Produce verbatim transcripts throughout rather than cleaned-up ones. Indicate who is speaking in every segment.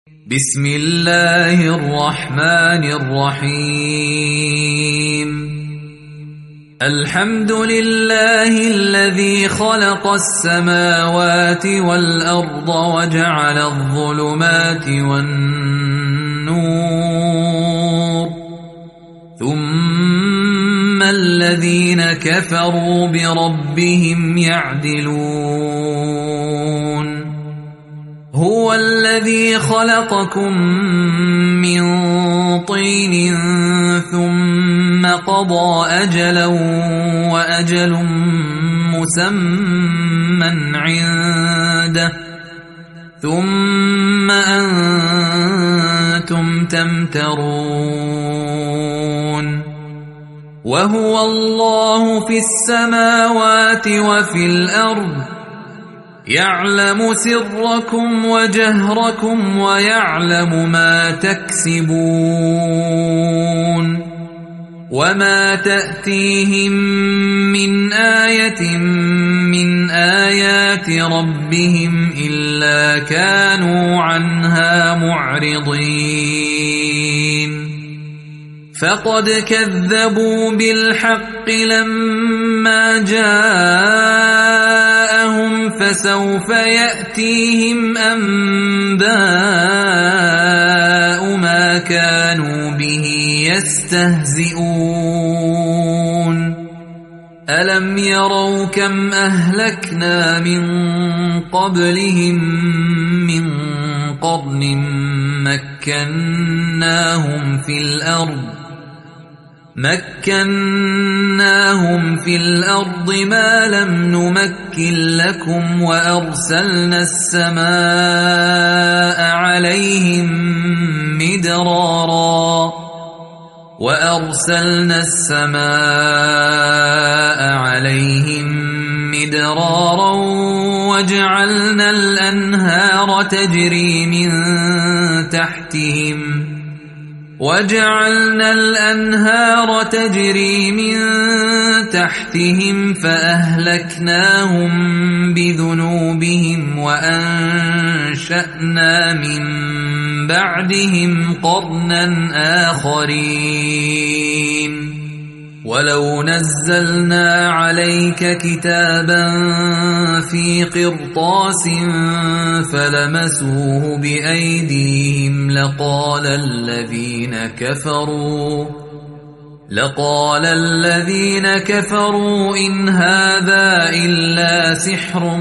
Speaker 1: بسم الله الرحمن الرحيم الحمد لله الذي خلق السماوات والأرض وجعل الظلمات والنور ثم الذين كفروا بربهم يعدلون هو الذي خلقكم من طين ثم قضى أجلا وأجل مسمى عنده ثم أنتم تمترون وهو الله في السماوات وفي الأرض يعلم سركم وجهركم ويعلم ما تكسبون وما تأتيهم من آية من آيات ربهم إلا كانوا عنها معرضين فقد كذبوا بالحق لما جاءهم فسوف يأتيهم أنباء ما كانوا به يستهزئون ألم يروا كم أهلكنا من قبلهم من قرن مكناهم في الأرض مكناهم في الأرض ما لم نمكن لكم وأرسلنا السماء عليهم مدرارا وأرسلنا السماء عليهم مدرارا وجعلنا الأنهار تجري من تحتهم وجعلنا الأنهار تجري من تحتهم فأهلكناهم بذنوبهم وأنشأنا من بعدهم قرنا آخرين ولو نزلنا عليك كتابا في قرطاس فلمسوه بأيديهم لقال الذين كفروا لقال الذين كفروا إن هذا إلا سحر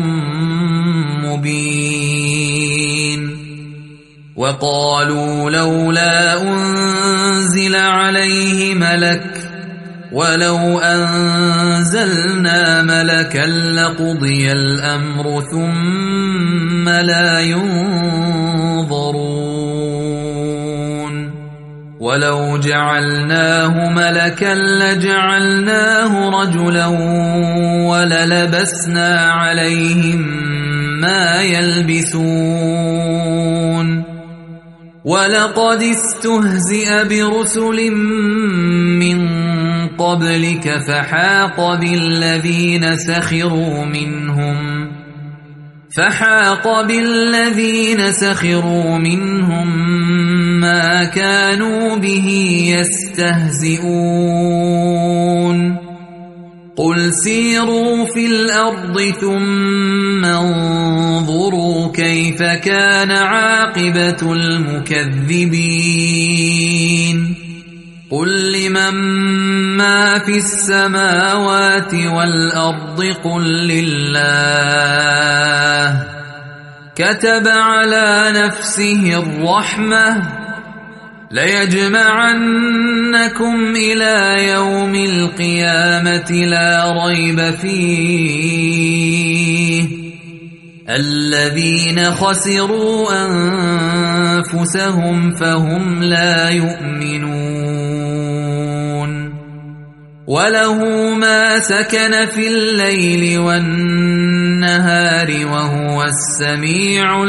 Speaker 1: مبين وقالوا لولا أنزل عليه ملك ولو أنزلنا ملكا لقضي الأمر ثم لا ينظرون ولو جعلناه ملكا لجعلناه رجلا وللبسنا عليهم ما يلبسون ولقد استهزئ برسل من قبلك فحاق بالذين سخروا منهم فحاق بالذين سخروا منهم ما كانوا به يستهزئون قل سيروا في الأرض ثم انظروا كيف كان عاقبة المكذبين قل لمن ما في السماوات والأرض قل لله كتب على نفسه الرحمة ليجمعنكم إلى يوم القيامة لا ريب فيه الذين خسروا أنفسهم فهم لا يؤمنون وله ما سكن في الليل والنهار وهو السميع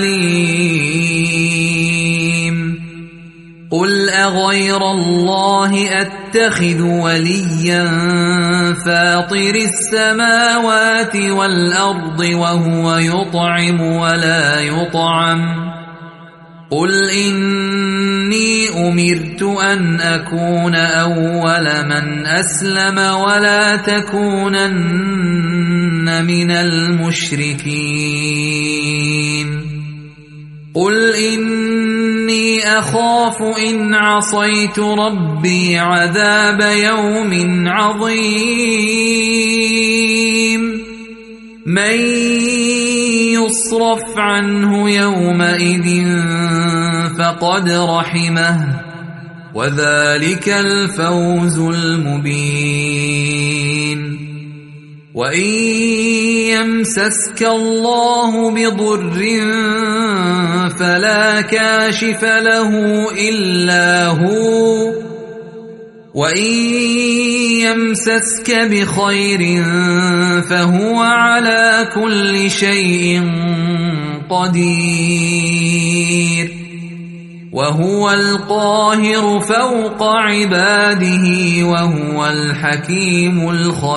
Speaker 1: العليم قل أغير الله أتخذ وليا فاطر السماوات والأرض وهو يطعم ولا يطعم قل إني أمرت أن أكون أول من أسلم ولا تكونن من المشركين قل إني أخاف إن عصيت ربي عذاب يوم عظيم من يصرف عنه يومئذ فقد رحمه وذلك الفوز المبين وإن يمسسك الله بضر فلا كاشف له إلا هو وإن يمسسك بخير فهو على كل شيء قدير وهو القاهر فوق عباده وهو الحكيم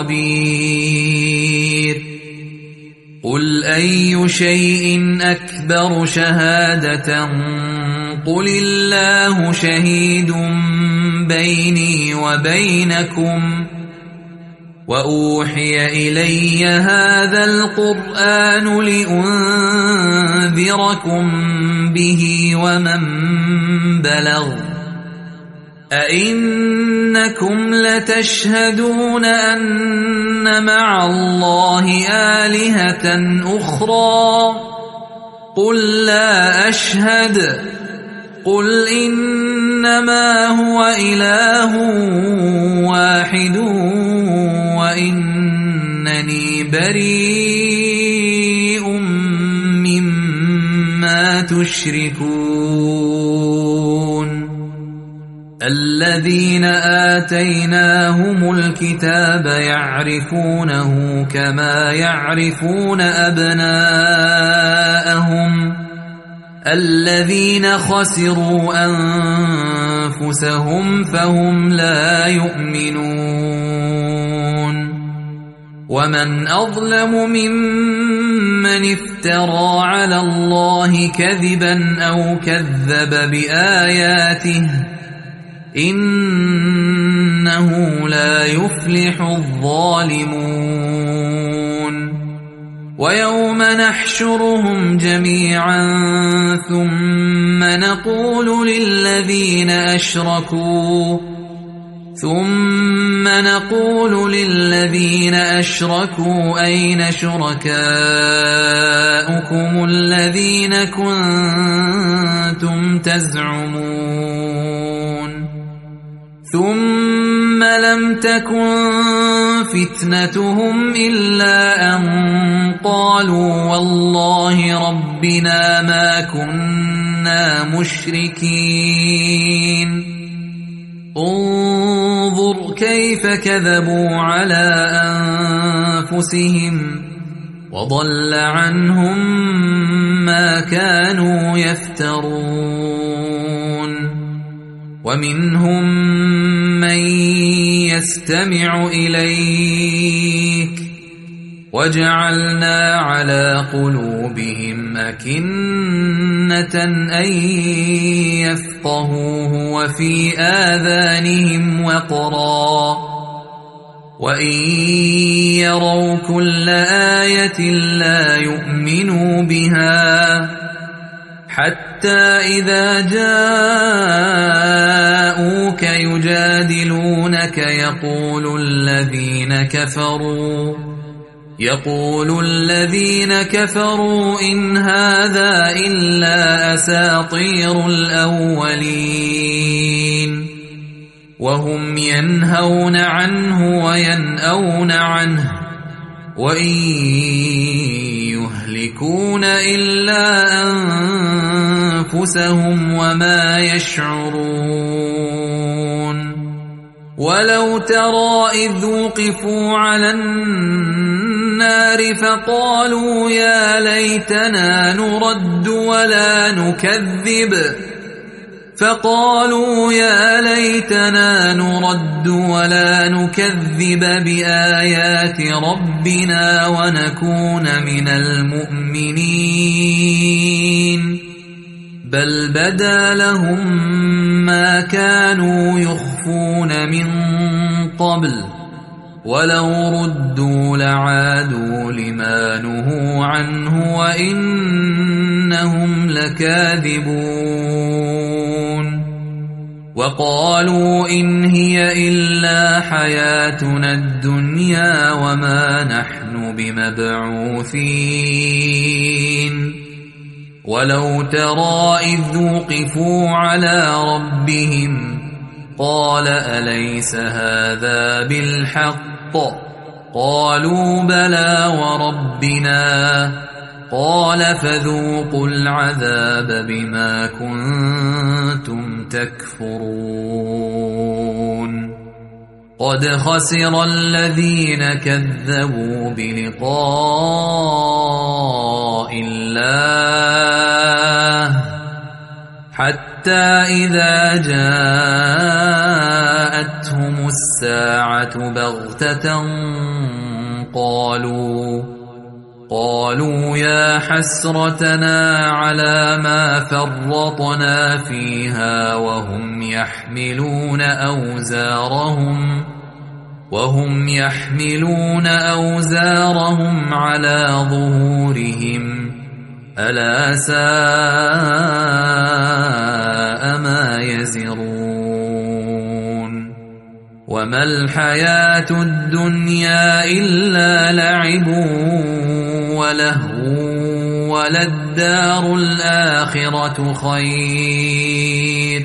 Speaker 1: الخبير قل أي شيء أكبر شهادة قل الله شهيد بيني وبينكم وأوحي إلي هذا القرآن لأنذركم به ومن بلغ أئنكم لتشهدون أن مع الله آلهة أخرى قل لا أشهد قل إنما هو إله واحد وإنني بريء مما تشركون الذين آتيناهم الكتاب يعرفونه كما يعرفون أبناءهم الذين خسروا أنفسهم فهم لا يؤمنون ومن أظلم ممن افترى على الله كذبا أو كذب بآياته إنه لا يفلح الظالمون ويوم نحشرهم جميعا ثم نقول للذين أشركوا ثم نقول للذين أشركوا أين شركاؤكم الذين كنتم تزعمون ثم لم تكن فتنتهم إلا أن قالوا والله ربنا ما كنا مشركين انظر كيف كذبوا على أنفسهم وضل عنهم ما كانوا يفترون ومنهم من يستمع إليك وجعلنا على قلوبهم أكنة أن يفقهوه وفي آذانهم وقرا وإن يروا كل آية لا يؤمنوا بها حتى إذا جاءوك يجادلونك يقول الذين كفروا يقول الذين كفروا إن هذا إلا أساطير الأولين وهم ينهون عنه وينأون عنه وإن يهلكون إلا أنفسهم وما يشعرون ولو ترى إذ وقفوا على النار فقالوا يا ليتنا نرد ولا نكذب فقالوا يا ليتنا نرد ولا نكذب بآيات ربنا ونكون من المؤمنين بل بدا لهم ما كانوا يخفون من قبل ولو ردوا لعادوا لما نهوا عنه وإنهم لكاذبون وقالوا إن هي إلا حياتنا الدنيا وما نحن بمبعوثين ولو ترى إذ وقفوا على ربهم قال أليس هذا بالحق قالوا بلى وربنا قال فذوقوا العذاب بما كنتم تكفرون قد خسر الذين كذبوا بلقاء الله حتى إذا جاءتهم الساعة بغتة قالوا قالوا يا حسرتنا على ما فرطنا فيها وهم يحملون أوزارهم وهم يحملون أوزارهم على ظهورهم ألا ساء ما يزرون وما الحياة الدنيا إلا لعب ولهو وللدار الآخرة خير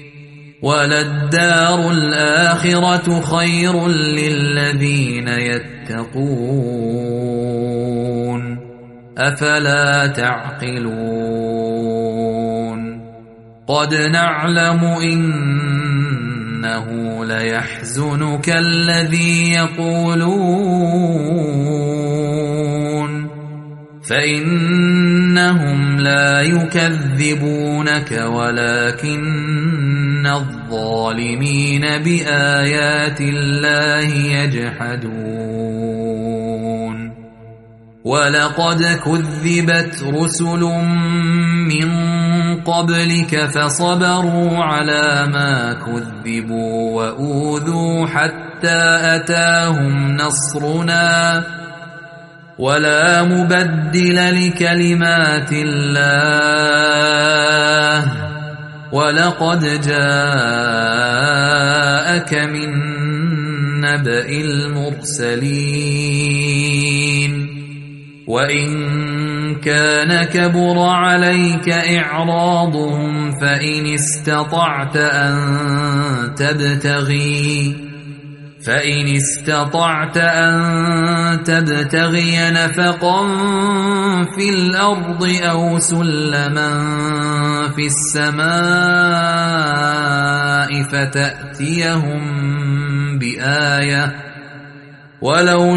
Speaker 1: وللدار الآخرة خير للذين يتقون أفلا تعقلون قد نعلم إنه ليحزنك الذي يقولون فإنهم لا يكذبونك ولكن الظالمين بآيات الله يجحدون ولقد كذبت رسل من قبلك فصبروا على ما كذبوا وأوذوا حتى أتاهم نصرنا ولا مبدل لكلمات الله ولقد جاءك من نبأ المرسلين وإن كان كبر عليك إعراضهم فإن استطعت أن تبتغي فإن استطعت أن تبتغي نفقا في الأرض أو سلما في السماء فتأتيهم بآية ولو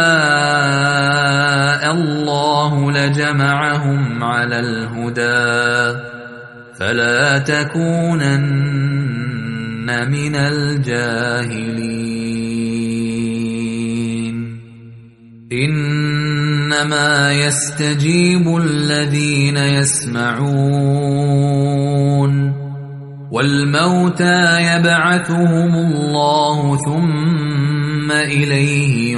Speaker 1: شاء الله لجمعهم على الهدى فلا تكونن من الجاهلين إنما يستجيب الذين يسمعون والموتى يبعثهم الله ثم إليه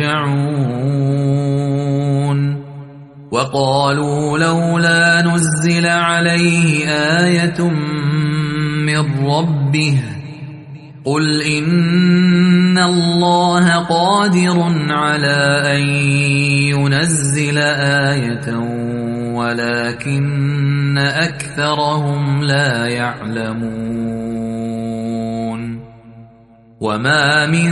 Speaker 1: يرجعون وقالوا لولا نزل عليه آية من ربه قل إن الله قادر على أن ينزل آية ولكن أكثرهم لا يعلمون وما من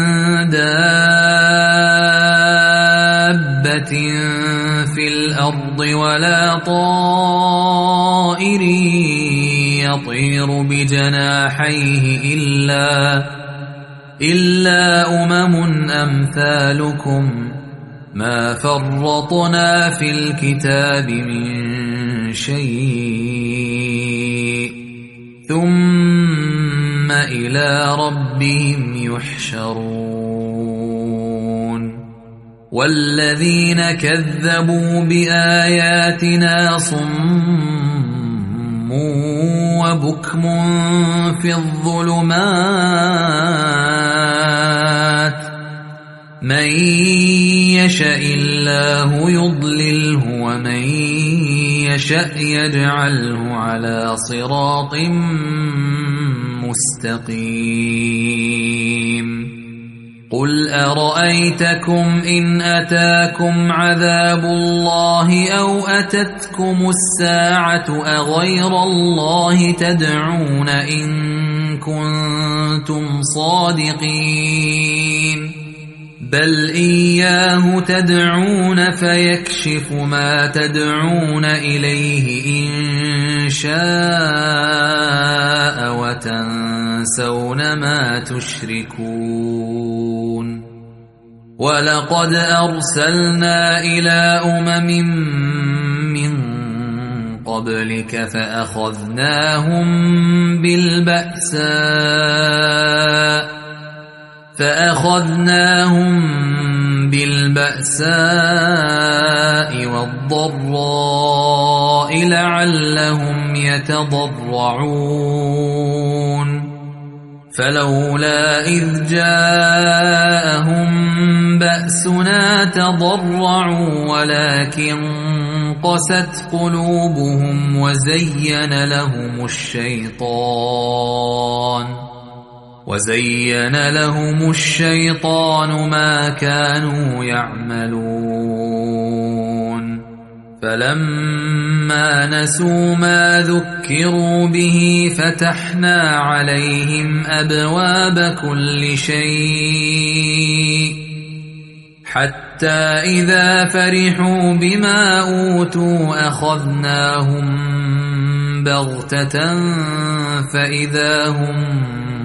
Speaker 1: دابة في الأرض ولا طائر يطير بجناحيه إلا إلا أمم أمثالكم ما فرطنا في الكتاب من شيء ثم إلى ربهم يحشرون والذين كذبوا بآياتنا صم وبكم في الظلمات من يشاء الله يضلله ومن يشاء يجعله على صراط مستقيم قل أرأيتكم إن أتاكم عذاب الله أو أتتكم الساعة أغير الله تدعون إن كنتم صادقين بل إياه تدعون فيكشف ما تدعون إليه إن شاء وتنسون ما تشركون ولقد أرسلنا إلى أمم من قبلك فأخذناهم بالبأساء فأخذناهم بالبأساء والضراء لعلهم يتضرعون فلولا إذ جاءهم بأسنا تضرعوا ولكن قست قلوبهم وزين لهم الشيطان وزين لهم الشيطان ما كانوا يعملون فلما نسوا ما ذكروا به فتحنا عليهم أبواب كل شيء حتى إذا فرحوا بما أوتوا أخذناهم بغتة فإذا هم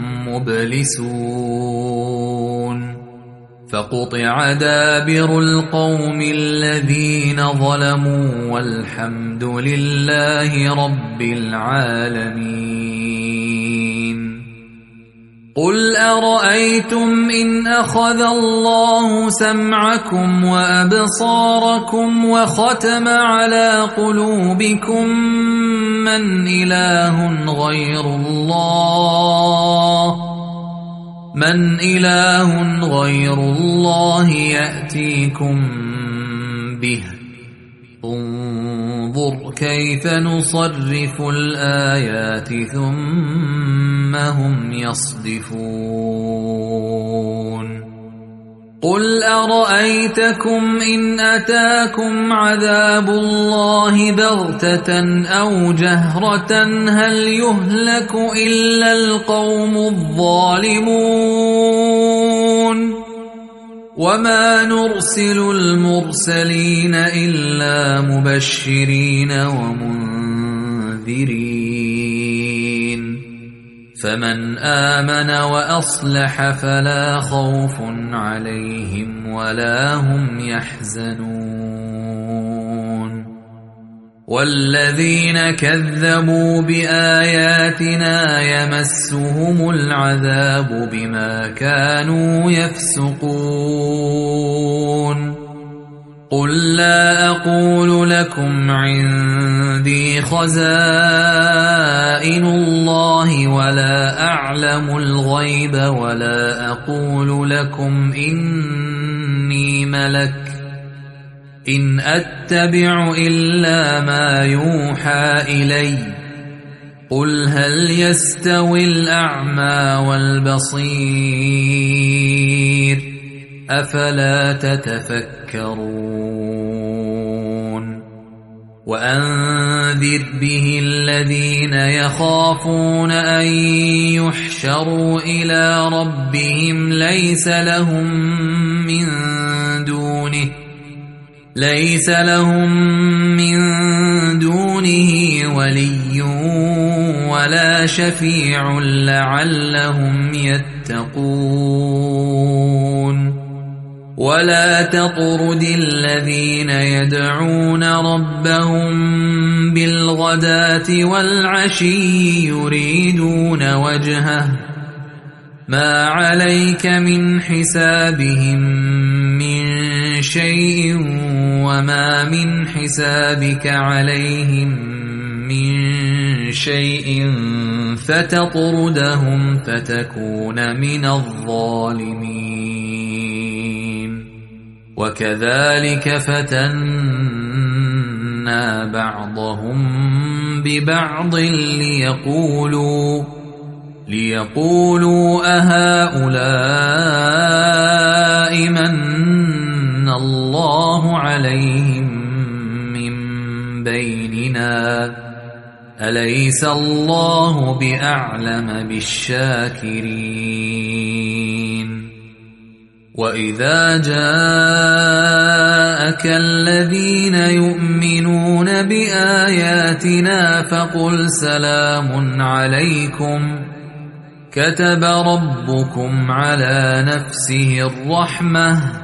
Speaker 1: مبلسون فقطع دابر القوم الذين ظلموا والحمد لله رب العالمين قل أرأيتم إن أخذ الله سمعكم وأبصاركم وختم على قلوبكم من إله غير الله من إله غير الله يأتيكم به انظر كيف نصرف الآيات ثم هم يصدفون قل أرأيتكم إن أتاكم عذاب الله بغتة أو جهرة هل يهلك إلا القوم الظالمون وما نرسل المرسلين إلا مبشرين ومنذرين فمن آمن وأصلح فلا خوف عليهم ولا هم يحزنون والذين كذبوا بآياتنا يمسهم العذاب بما كانوا يفسقون قل لا أقول لكم عندي خزائن الله ولا أعلم الغيب ولا أقول لكم إني ملك إن أتبع إلا ما يوحى إلي قل هل يستوي الأعمى والبصير أفلا تتفكرون وأنذر به الذين يخافون أن يحشروا إلى ربهم ليس لهم من دونه ليس لهم من دونه ولي ولا شفيع لعلهم يتقون ولا تطرد الذين يدعون ربهم بالغداة والعشي يريدون وجهه ما عليك من حسابهم من شيء وما من حسابك عليهم من شيء فتطردهم فتكون من الظالمين وكذلك فتنا بعضهم ببعض ليقولوا ليقولوا أهؤلاء من الله عليهم من بيننا أليس الله بأعلم بالشاكرين وإذا جاءك الذين يؤمنون بآياتنا فقل سلام عليكم كتب ربكم على نفسه الرحمة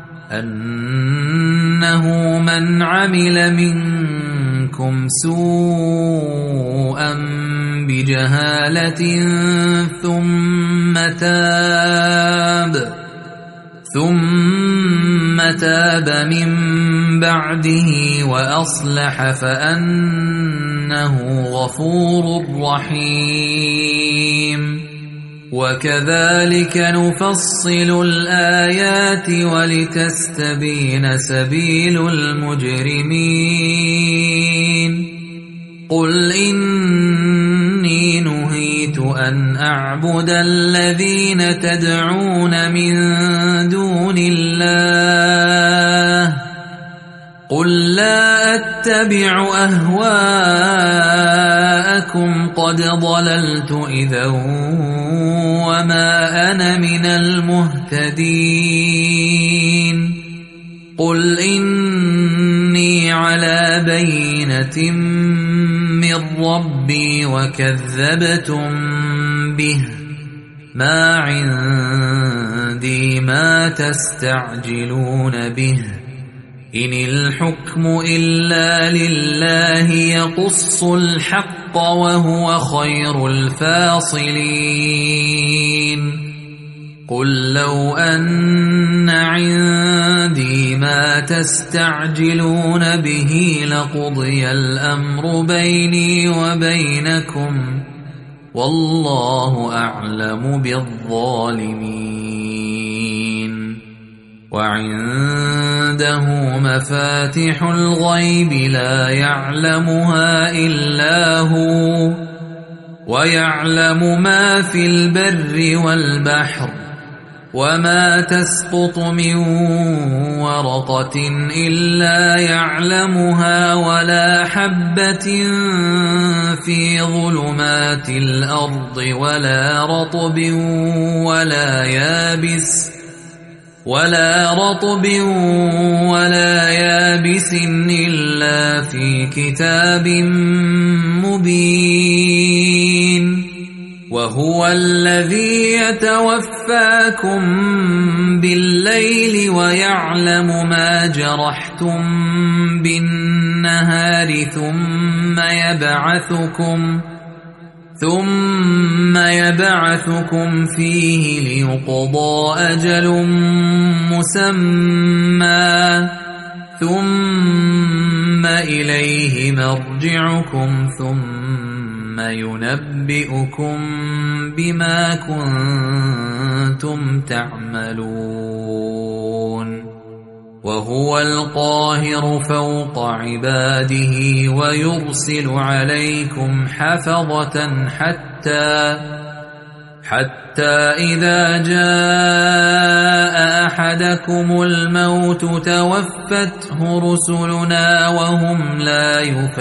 Speaker 1: أنه من عمل منكم سوءا بجهالة ثم تاب ثم تاب من بعده وأصلح فأنه غفور رحيم وكذلك نفصل الآيات ولتستبين سبيل المجرمين قل إني نهيت أن أعبد الذين تدعون من دون الله قل لا أتبع أهواءكم قد ضللت إذا وما أنا من المهتدين قل إني على بينة من ربي وكذبتم به ما عندي ما تستعجلون به إن الحكم إلا لله يقص الحق وهو خير الفاصلين قل لو أن عندي ما تستعجلون به لقضي الأمر بيني وبينكم والله أعلم بالظالمين وعنده مفاتح الغيب لا يعلمها إلا هو ويعلم ما في البر والبحر وما تسقط من ورقة إلا يعلمها ولا حبة في ظلمات الأرض ولا رطب ولا يابس ولا رطب ولا يابس إلا في كتاب مبين وهو الذي يتوفاكم بالليل ويعلم ما جرحتم بالنهار ثم يبعثكم ثم يبعثكم فيه ليقضى أجل مسمى ثم إليه مرجعكم ثم ينبئكم بما كنتم تعملون وهو القاهر فوق عباده ويرسل عليكم حفظة حتى حتى إذا جاء أحدكم الموت توفته رسلنا وهم لا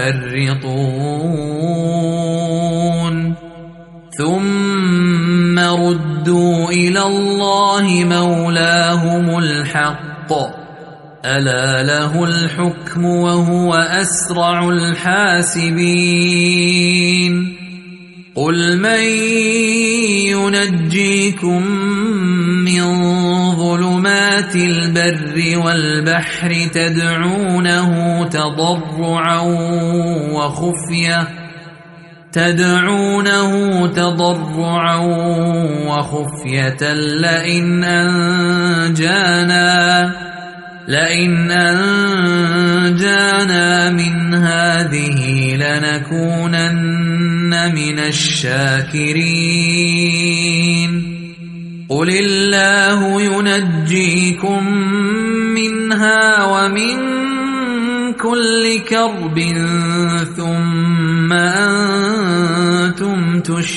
Speaker 1: يفرطون ثم ردوا إلى الله مولاهم الحق ألا له الحكم وهو أسرع الحاسبين قل من ينجيكم من ظلمات البر والبحر تدعونه تضرعا وخفية تدعونه تضرعا وخفية لئن أنجانا لئن أنجانا من هذه لنكونن من الشاكرين قل الله ينجيكم منها ومن كل كرب ثم أنتم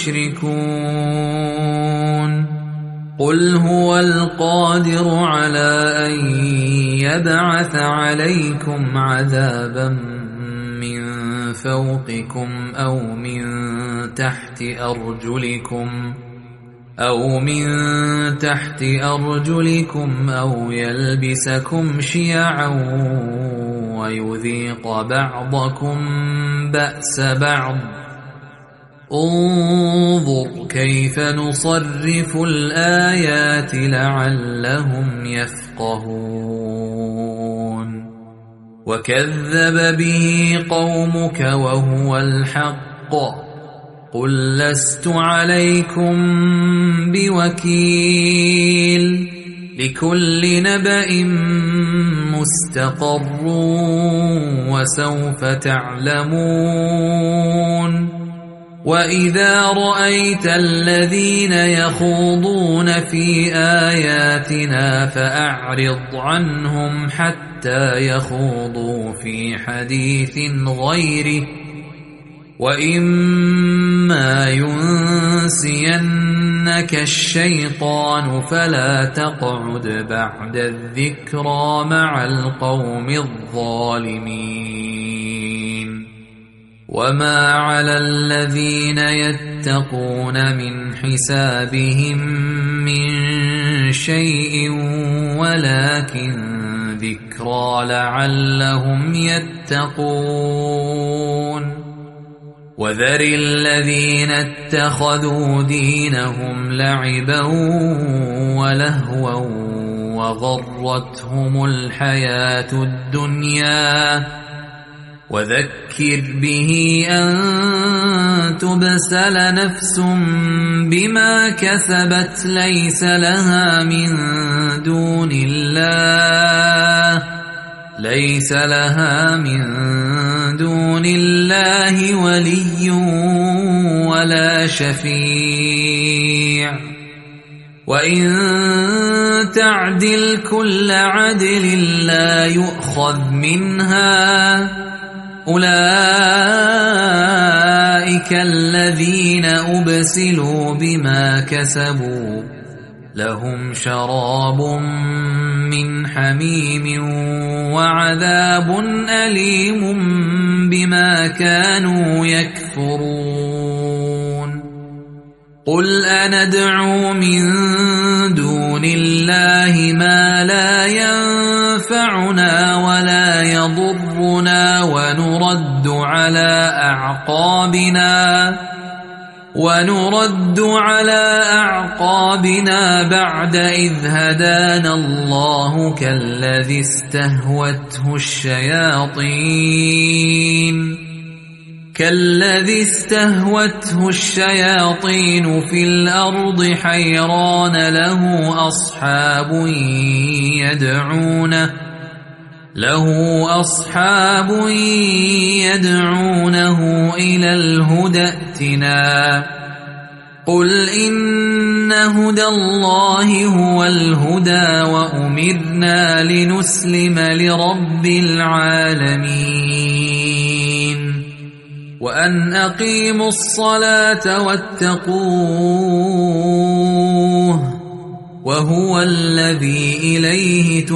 Speaker 1: تشركون قل هو القادر على أن يبعث عليكم عذابا من فوقكم أو من تحت أرجلكم أو من تحت أرجلكم أو يلبسكم شيعا ويذيق بعضكم بأس بعض انظر كيف نصرف الآيات لعلهم يفقهون وكذب به قومك وهو الحق قل لست عليكم بوكيل لكل نبأ مستقر وسوف تعلمون وإذا رأيت الذين يخوضون في آياتنا فأعرض عنهم حتى يخوضوا في حديث غيره وإما ينسينك الشيطان فلا تقعد بعد الذكرى مع القوم الظالمين وما على الذين يتقون من حسابهم من شيء ولكن ذكرى لعلهم يتقون وذر الذين اتخذوا دينهم لعبا ولهوا وغرتهم الحياة الدنيا وذكر به أن تبسل نفس بما كسبت ليس لها من دون الله ليس لها من دون الله ولي ولا شفيع وإن تعدل كل عدل لا يؤخذ منها أولئك الذين أبسلوا بما كسبوا لهم شراب من حميم وعذاب أليم بما كانوا يكفرون قل أندعو من دون الله ما لا ينفعنا ولا يضرنا ونرد على أعقابنا ونرد على أعقابنا بعد إذ هدانا الله كالذي استهوته الشياطين كالذي استهوته الشياطين في الأرض حيران له أصحاب يدعونه له أصحاب يدعونه إلى الهدى ائتنا قل إن هدى الله هو الهدى وأمرنا لنسلم لرب العالمين وأن أقيموا الصلاة واتقوه وهو الذي إليه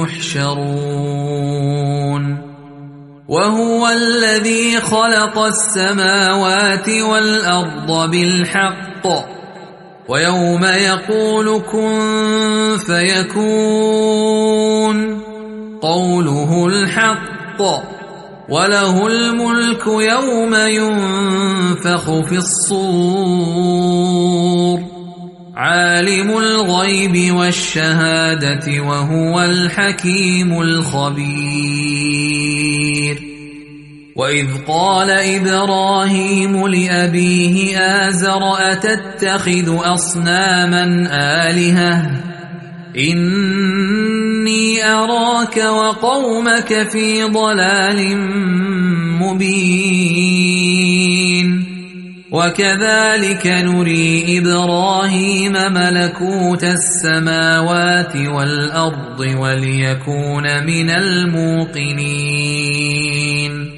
Speaker 1: تحشرون وهو الذي خلق السماوات والأرض بالحق ويوم يقول كن فيكون قوله الحق وله الملك يوم ينفخ في الصور عالم الغيب والشهادة وهو الحكيم الخبير وإذ قال إبراهيم لأبيه آزر أتتخذ أصناما آلهة إني أراك وقومك في ضلال مبين وكذلك نري إبراهيم ملكوت السماوات والأرض وليكون من الموقنين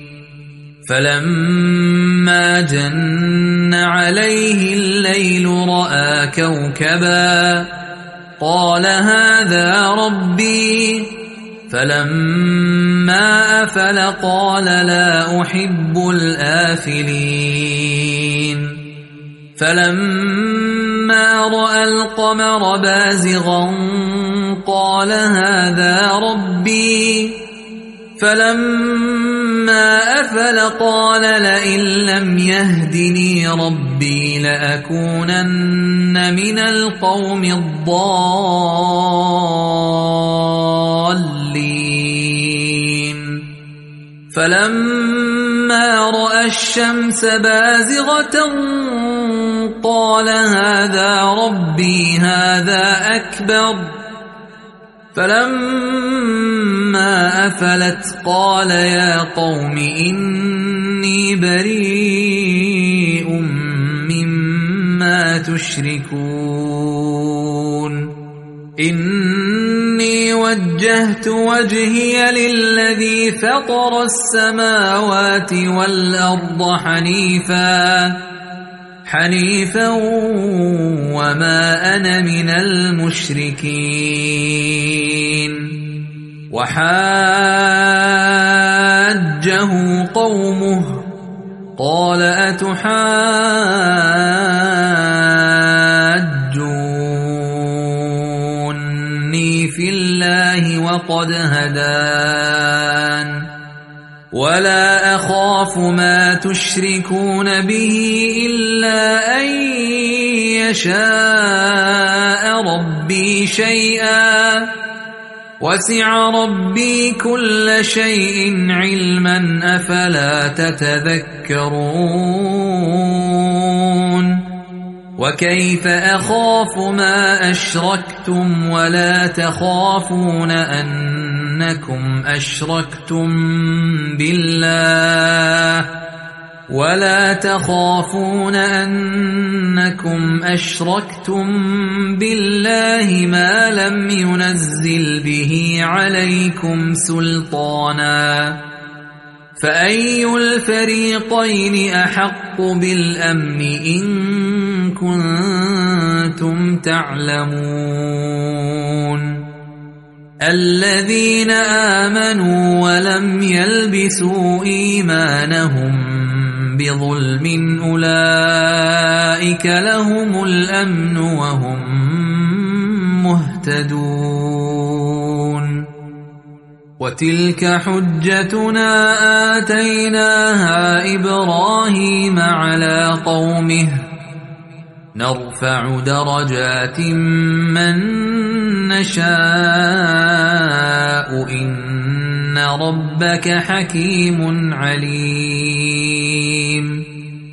Speaker 1: فلما جن عليه الليل رأى كوكبا قال هذا ربي فلما أفل قال لا أحب الآفلين فلما رأى القمر بازغا قال هذا ربي فلما أفل قال لئن لم يهدني ربي لأكونن من القوم الضالين فلما رأى الشمس بازغة قال هذا ربي هذا أكبر فلما أفلت قال يا قوم إني بريء مما تشركون إني وجهت وجهي للذي فطر السماوات والأرض حنيفا حنيفا وما أنا من المشركين وحاجه قومه قال أتحاجوني في الله وقد هدان ولا أخاف ما تشركون به إلا أن يشاء ربي شيئا وسع ربي كل شيء علما أفلا تتذكرون وكيف أخاف ما أشركتم ولا تخافون أنكم أشركتم بالله ولا تخافون أنكم أشركتم بالله ما لم ينزل به عليكم سلطانا فأي الفريقين أحق بالأمن إن كنتم تعلمون الذين آمنوا ولم يلبسوا إيمانهم بظلم أولئك لهم الأمن وهم مهتدون وتلك حجتنا آتيناها إبراهيم على قومه نرفع درجات من نشاء إن ربك حكيم عليم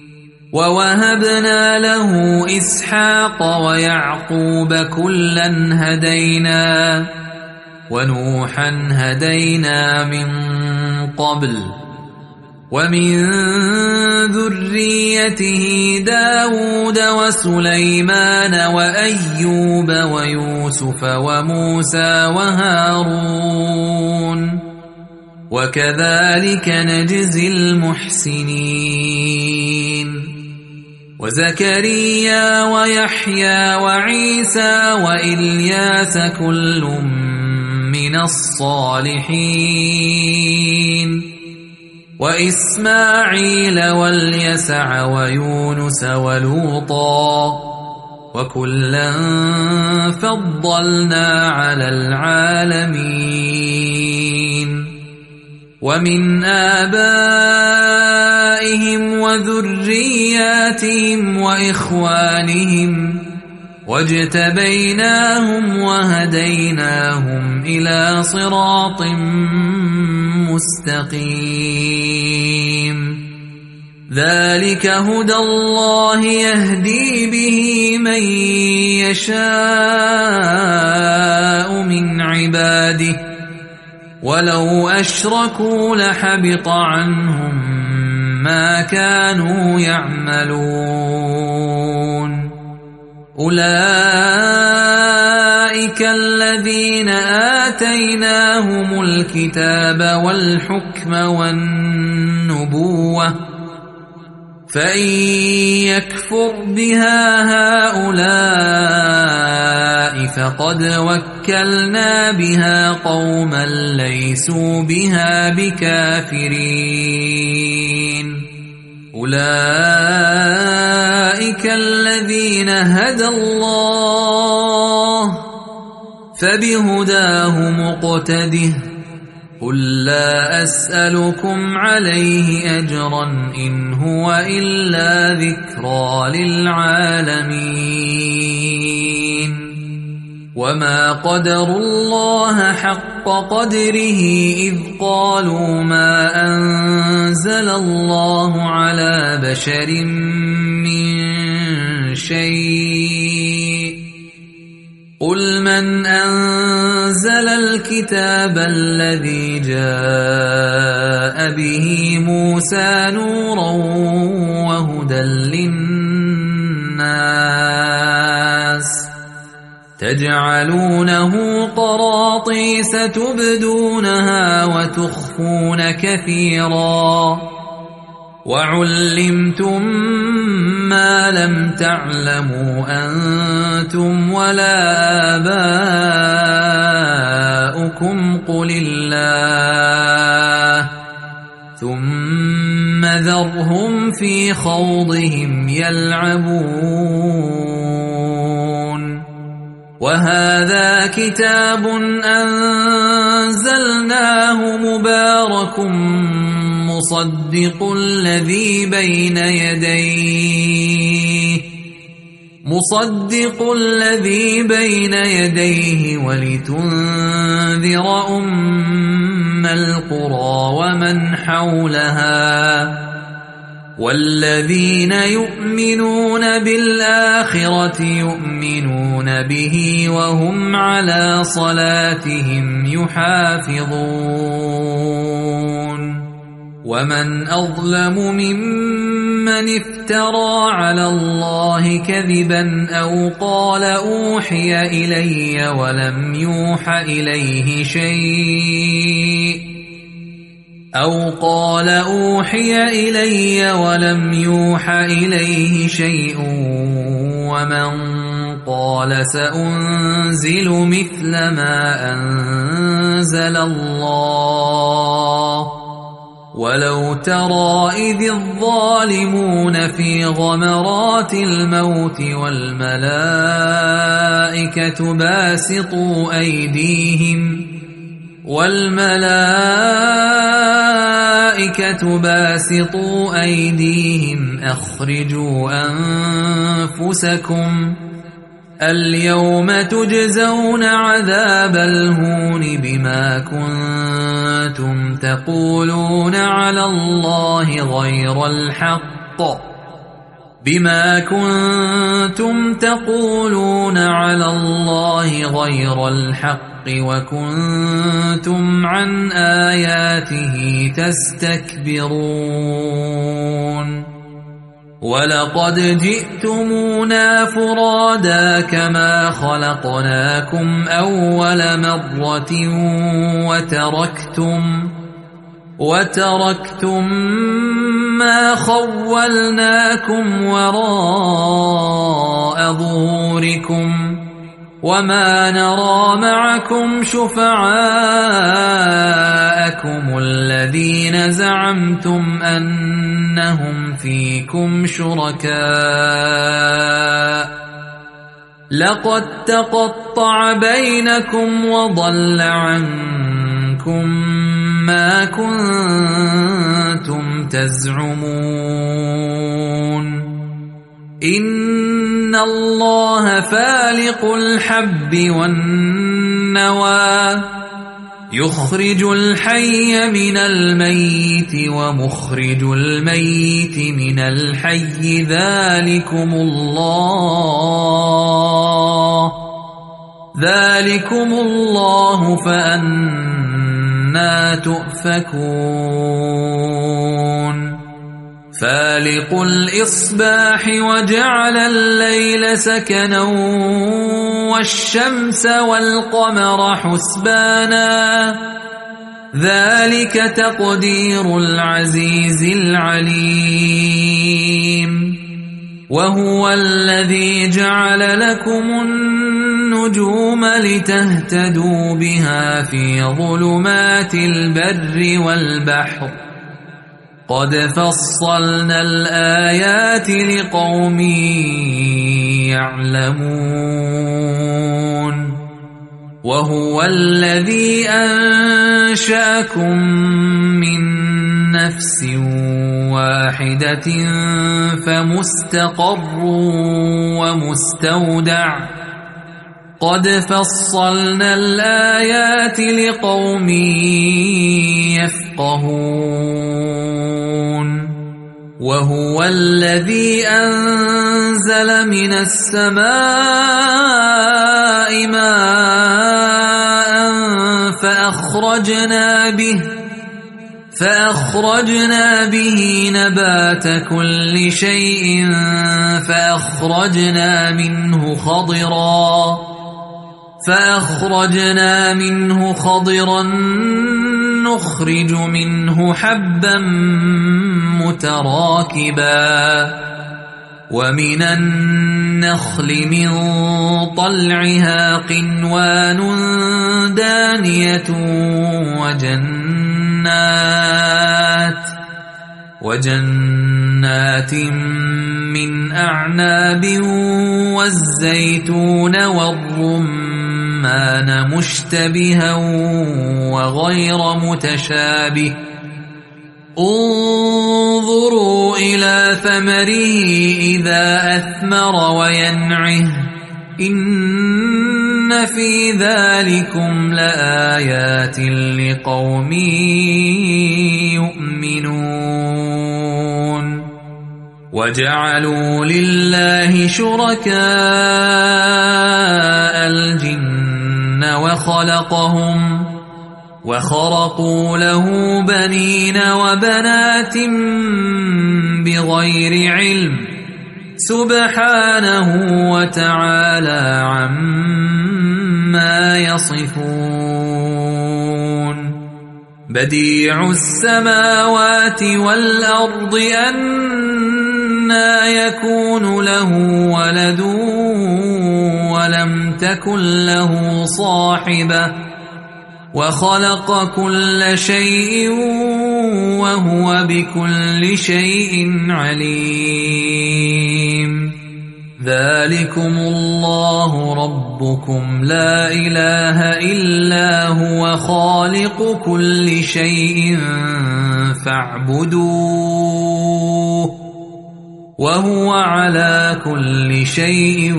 Speaker 1: ووهبنا له إسحاق ويعقوب كلا هدينا ونوحا هدينا من قبل ومن ذريته داود وسليمان وأيوب ويوسف وموسى وهارون وكذلك نجزي المحسنين وزكريا ويحيى وعيسى وإلياس كل من الصالحين وإسماعيل واليسع ويونس ولوطا وكلا فضلنا على العالمين ومن آبائهم وذرياتهم وإخوانهم واجتبيناهم وهديناهم إلى صراط مستقيم ذلك هدى الله يهدي به من يشاء من عباده ولو أشركوا لحبط عنهم ما كانوا يعملون أولئك الذين آتيناهم الكتاب والحكم والنبوة فإن يكفر بها هؤلاء فقد وكلنا بها قوما ليسوا بها بكافرين أولئك الذين هدى الله فبهداه مقتده قل لا أسألكم عليه أجرا إن هو إلا ذكرى للعالمين وما قدروا الله حق قدره إذ قالوا ما أنزل الله على بشر من شيء قل من أنزل الكتاب الذي جاء به موسى نورا وهدى للناس تجعلونه قراطيس تبدونها وتخفون كثيرا وعلمتم ما لم تعلموا أنتم ولا آباؤكم قل الله ثم ذرهم في خوضهم يلعبون وهذا كتاب أنزلناه مبارك مصدق الذي بين يديه مصدق الذي بين يديه ولتنذر أم القرى ومن حولها والذين يؤمنون بالآخرة يؤمنون به وهم على صلاتهم يحافظون ومن أظلم ممن افترى على الله كذبا أو قال أوحي إلي ولم يوح إليه شيء أو قال أوحي إلي ولم يوح إليه شيء ومن قال سأنزل مثل ما أنزل الله ولو ترى إذ الظالمون في غمرات الموت والملائكة باسطوا أيديهم والملائكة باسطوا أيديهم أخرجوا أنفسكم اليوم تجزون عذاب الهون بما كنتم تقولون على الله غير الحق بما كنتم تقولون على الله غير الحق وكنتم عن آياته تستكبرون ولقد جئتمونا فرادا كما خلقناكم أول مرة وتركتم وتركتم ما خولناكم وراء ظهوركم وما نرى معكم شفعاءكم الذين زعمتم أنهم فيكم شركاء لقد تقطع بينكم وضل عنكم ما كنتم تزعمون إن الله فالق الحب والنوى يخرج الحي من الميت ومخرج الميت من الحي ذلكم الله ذلكم الله فأنى تؤفكون فالق الإصباح وجعل الليل سكنا والشمس والقمر حسبانا ذلك تقدير العزيز العليم وهو الذي جعل لكم النجوم لتهتدوا بها في ظلمات البر والبحر قد فصلنا الآيات لقوم يعلمون وهو الذي أنشأكم من نفس واحدة فمستقر ومستودع قد فصلنا الآيات لقوم يفقهون وهو الذي أنزل من السماء ماء فأخرجنا به فأخرجنا به نبات كل شيء فأخرجنا منه خضرا فأخرجنا منه خضرا نخرج منه حبا متراكبا ومن النخل من طلعها قنوان دانية وجنات وجنات من أعناب والزيتون والرمان مشتبها وغير متشابه انظروا إلى ثمره إذا أثمر وينعه إن في ذلكم لآيات لقوم يؤمنون وجعلوا لله شركاء الجن وخلقهم وخرقوا له بنين وبنات بغير علم سبحانه وتعالى عما يصفون بديع السماوات والأرض أنى يكون له ولد ولم تكن له صاحبة وخلق كل شيء وهو بكل شيء عليم ذلكم الله ربكم لا إله إلا هو خالق كل شيء فاعبدوه وهو على كل شيء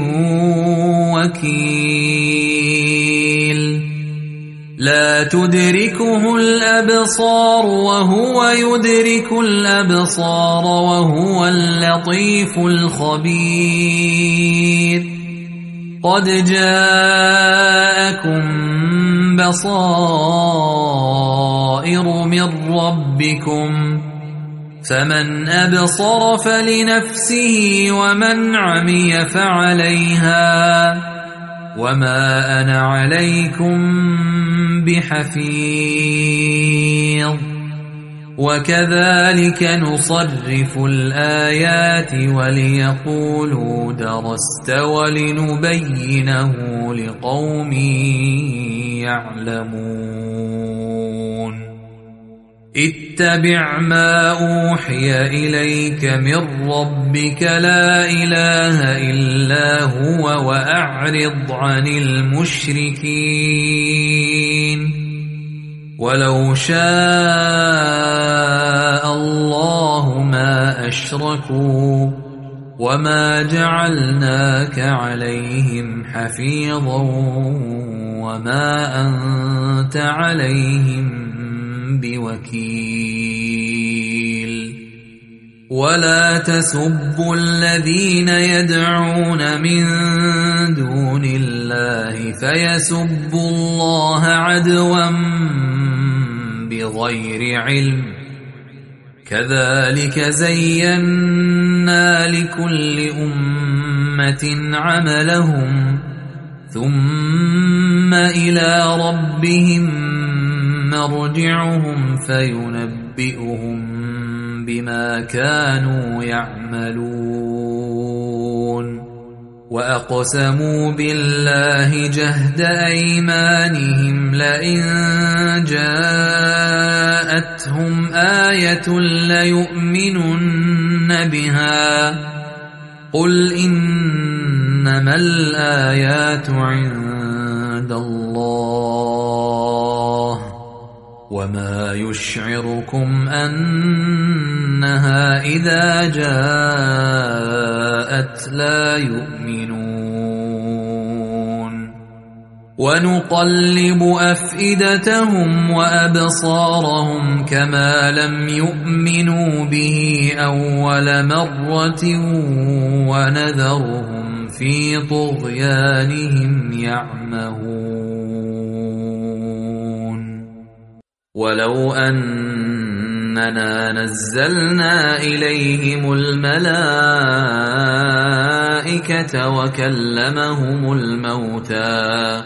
Speaker 1: وكيل لا تدركه الأبصار وهو يدرك الأبصار وهو اللطيف الخبير قد جاءكم بصائر من ربكم فمن أبصر فلنفسه ومن عمي فعليها وما أنا عليكم بحفيظ وكذلك نصرف الآيات وليقولوا درست ولنبينه لقوم يعلمون اتبع ما أوحي إليك من ربك لا إله إلا هو وأعرض عن المشركين ولو شاء الله ما أشركوا وما جعلناك عليهم حفيظا وما أنت عليهم بوكيل ولا تسبوا الذين يدعون من دون الله فيسبوا الله عدوا بغير علم كذلك زينا لكل أمة عملهم ثم إلى ربهم مرجعهم فينبئهم بما كانوا يعملون وأقسموا بالله جهد أيمانهم لئن جاءتهم آية ليؤمنن بها قل إنما الآيات عند الله وما يشعركم أنها إذا جاءت لا يؤمنون ونقلب أفئدتهم وأبصارهم كما لم يؤمنوا به أول مرة ونذرهم في طغيانهم يعمهون ولو أننا نزلنا إليهم الملائكة وكلمهم الموتى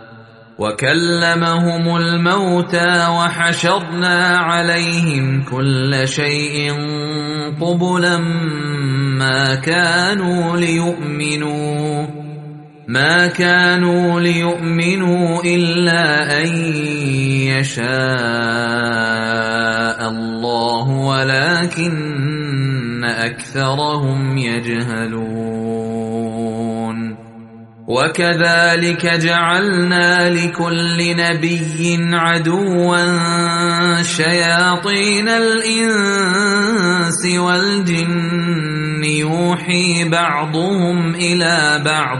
Speaker 1: وكلمهم الموتى وحشرنا عليهم كل شيء قبلا ما كانوا ليؤمنوا ما كانوا ليؤمنوا إلا أن يشاء الله ولكن أكثرهم يجهلون وكذلك جعلنا لكل نبي عدوا شياطين الإنس والجن يوحي بعضهم إلى بعض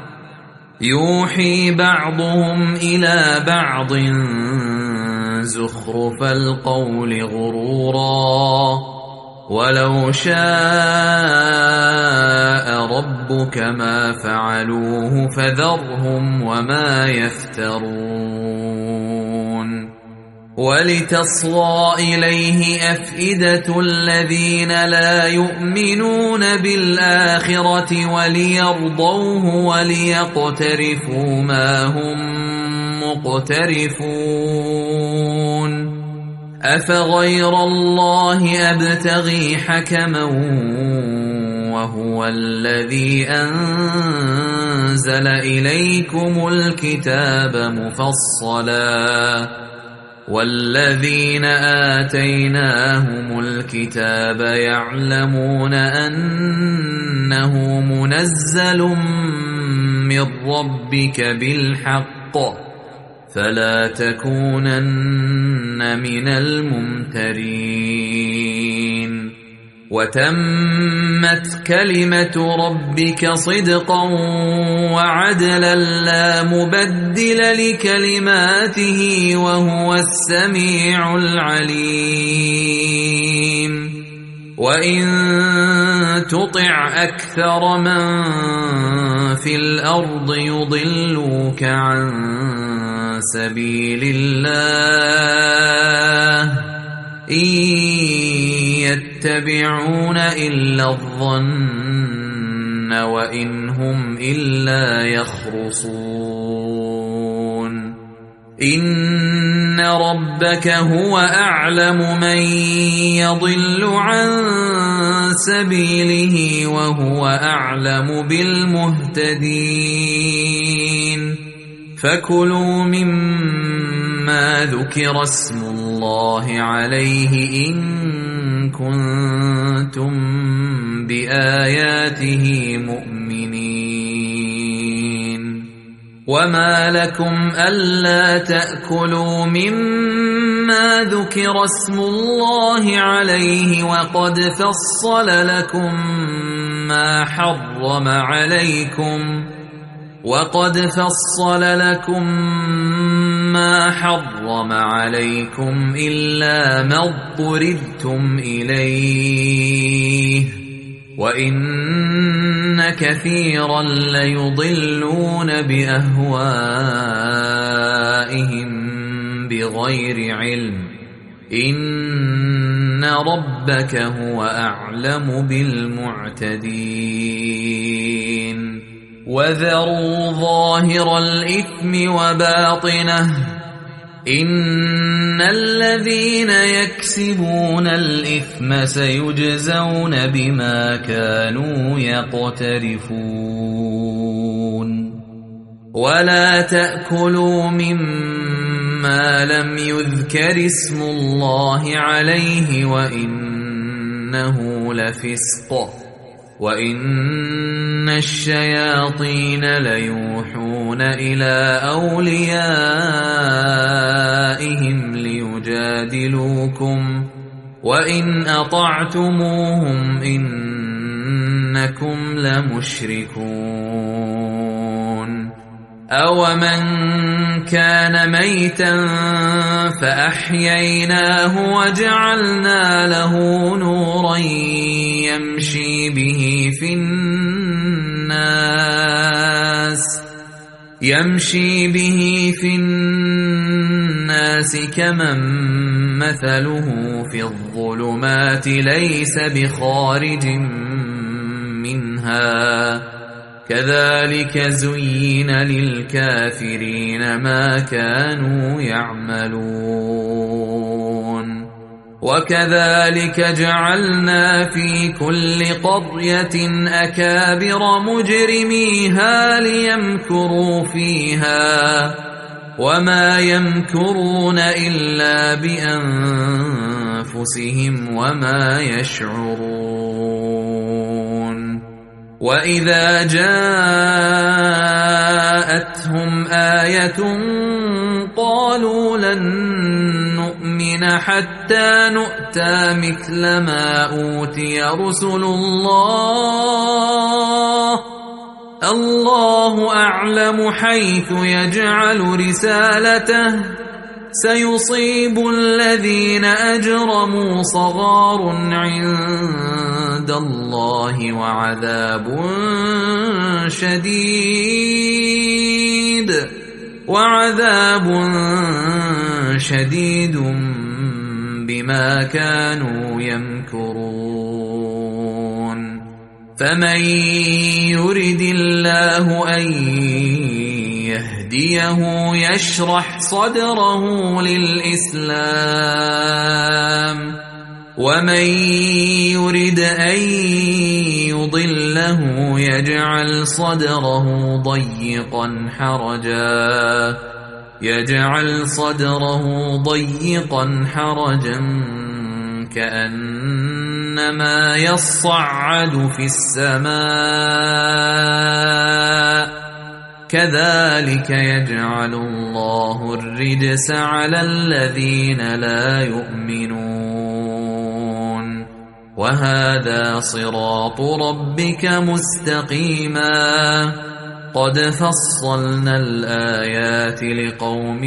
Speaker 1: يوحي بعضهم إلى بعض زخرف القول غرورا ولو شاء ربك ما فعلوه فذرهم وما يفترون ولتصغى إليه أفئدة الذين لا يؤمنون بالآخرة وليرضوه وليقترفوا ما هم مقترفون أفغير الله أبتغي حكما وهو الذي أنزل إليكم الكتاب مفصلا والذين آتيناهم الكتاب يعلمون أنه منزل من ربك بالحق فلا تكونن من الممترين وتمت كلمة ربك صدقا وعدلا لا مبدل لكلماته وهو السميع العليم وإن تطع أكثر من في الأرض يضلوك عن سبيل الله إن يتبعون إلا الظن وإن هم إلا يخرصون إن ربك هو أعلم من يضل عن سبيله وهو أعلم بالمهتدين فكلوا مما ذكر اسم الله عليه إن كنتم بآياته مؤمنين وما لكم ألا تأكلوا مما ذكر اسم الله عليه وقد فصل لكم ما حرم عليكم وقد فصل لكم ما حرم عليكم إلا ما اضطررتم إليه وإن كثيرا ليضلون بأهوائهم بغير علم إن ربك هو أعلم بالمعتدين وذروا ظاهر الإثم وباطنه إن الذين يكسبون الإثم سيجزون بما كانوا يقترفون ولا تأكلوا مما لم يذكر اسم الله عليه وإنه لفسق وإن الشياطين ليوحون إلى أوليائهم ليجادلوكم وإن أطعتموهم إنكم لمشركون أومن كان ميتا فأحييناه وجعلنا له نورا يمشي به في الناس يمشي به في الناس كمن مثله في الظلمات ليس بخارج منها كذلك زين للكافرين ما كانوا يعملون وكذلك جعلنا في كل قرية أكابر مجرميها ليمكروا فيها وما يمكرون إلا بأنفسهم وما يشعرون وإذا جاءتهم آية قالوا لن نؤمن حتى نؤتى مثل ما أوتي رسل الله الله أعلم حيث يجعل رسالته سيصيب الذين أجرموا صغار عند الله وعذاب شديد وعذاب شديد بما كانوا يمكرون فمن يرد الله أن يهديه يشرح صدره للإسلام ومن يرد أن يضله يجعل صدره ضيقا حرجا يجعل صدره ضيقا حرجا كأنما يصعد في السماء كذلك يجعل الله الرجس على الذين لا يؤمنون وهذا صراط ربك مستقيما قد فصلنا الآيات لقوم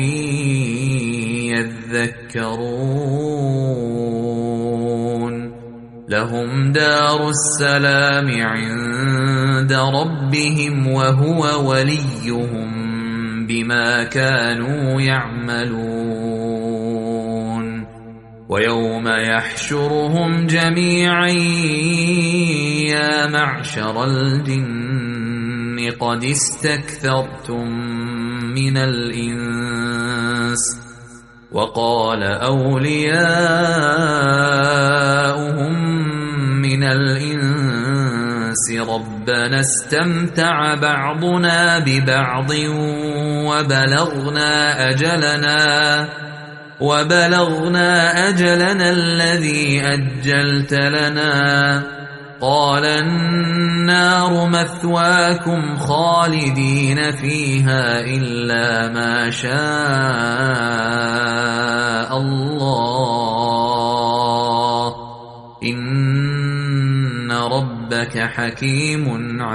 Speaker 1: يذكرون لهم دار السلام عند ربهم وهو وليهم بما كانوا يعملون ويوم يحشرهم جميعا يا معشر الجن قد استكثرتم من الإنس وقال أولياؤهم من الإنس ربنا استمتع بعضنا ببعض وبلغنا أجلنا وبلغنا أجلنا الذي أجلت لنا قال النار مثواكم خالدين فيها إلا ما شاء الله إن ربك ربك حكيم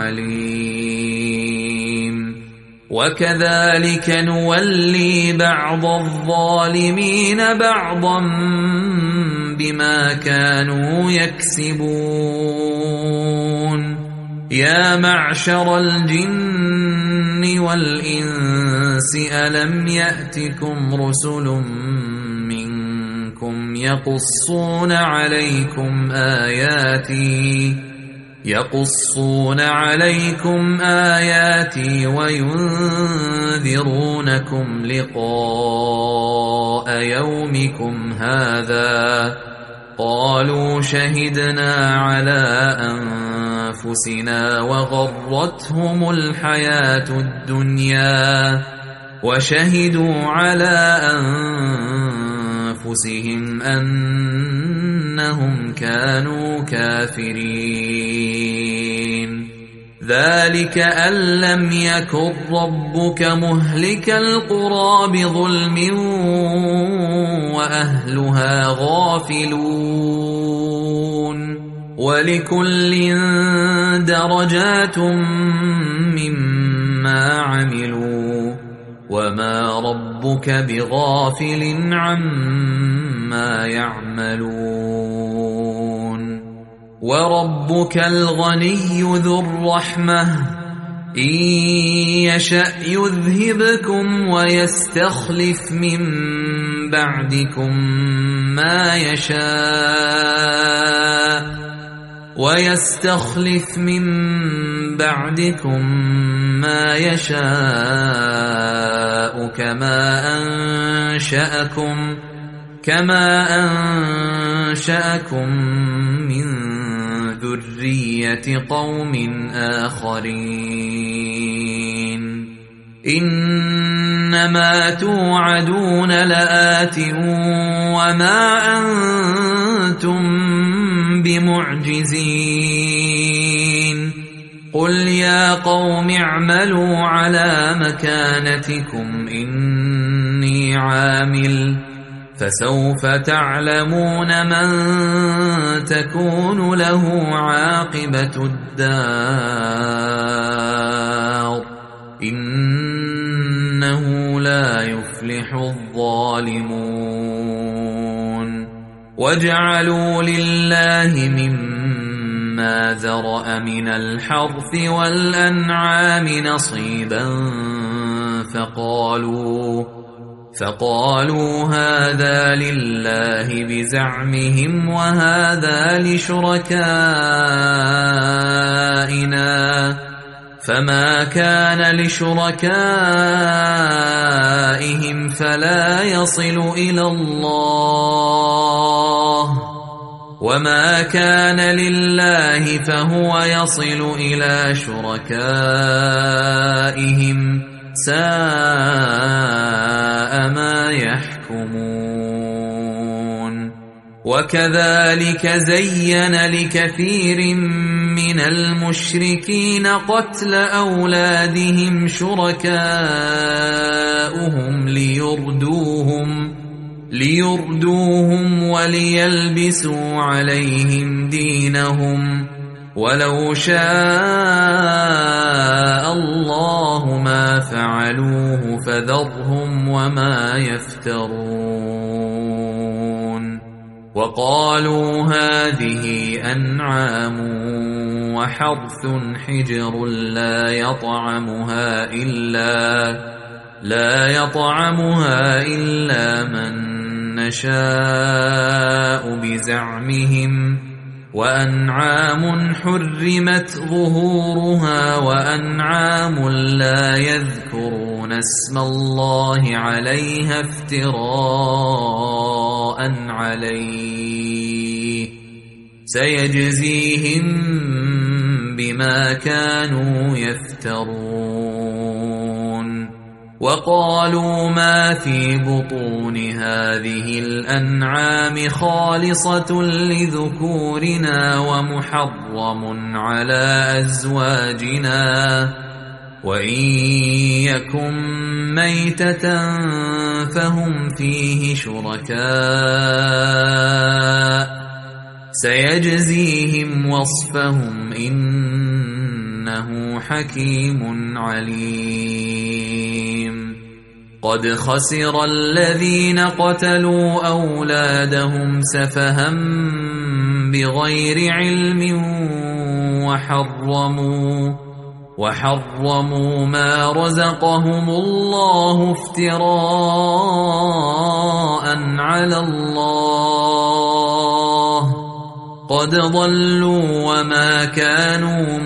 Speaker 1: عليم وكذلك نولي بعض الظالمين بعضا بما كانوا يكسبون يا معشر الجن والإنس ألم يأتكم رسل منكم يقصون عليكم آياتي يقصون عليكم آياتي وينذرونكم لقاء يومكم هذا قالوا شهدنا على أنفسنا وغرتهم الحياة الدنيا وشهدوا على أنفسهم أنهم كانوا كافرين ذلك أن لم يكن ربك مهلك القرى بظلم وأهلها غافلون ولكل درجات مما عملوا وما ربك بغافل عما يعملون وربك الغني ذو الرحمة إن يشأ يذهبكم ويستخلف من بعدكم ما يشاء ويستخلف من بعدكم ما يشاء كما أنشأكم كما أنشأكم من ذرية قوم آخرين إنما توعدون لآت وما أنتم بمعجزين قل يا قوم اعملوا على مكانتكم إني عامل فسوف تعلمون من تكون له عاقبة الدار إنه لا يفلح الظالمون وجعلوا لله مما ذرأ من الحرث والأنعام نصيبا فقالوا فقالوا هذا لله بزعمهم وهذا لشركائنا فما كان لشركائهم فلا يصل إلى الله وما كان لله فهو يصل إلى شركائهم ساء ما يحكمون وكذلك زين لكثير من المشركين قتل أولادهم شركاؤهم ليردوهم ليردوهم وليلبسوا عليهم دينهم ولو شاء الله ما فعلوه فذرهم وما يفترون وقالوا هذه أنعام وحرث حجر لا يطعمها إلا لا يطعمها إلا من نشاء بزعمهم وأنعام حرمت ظهورها وأنعام لا يذكرون اسم الله عليها افتراء عليه سيجزيهم بما كانوا يفترون وقالوا ما في بطون هذه الأنعام خالصة لذكورنا ومحرم على أزواجنا وإن يكن ميتة فهم فيه شركاء سيجزيهم وصفهم إنه حكيم عليم قد خسر الذين قتلوا أولادهم سفها بغير علم وحرموا وحرموا ما رزقهم الله افتراء على الله قد ضلوا وما كانوا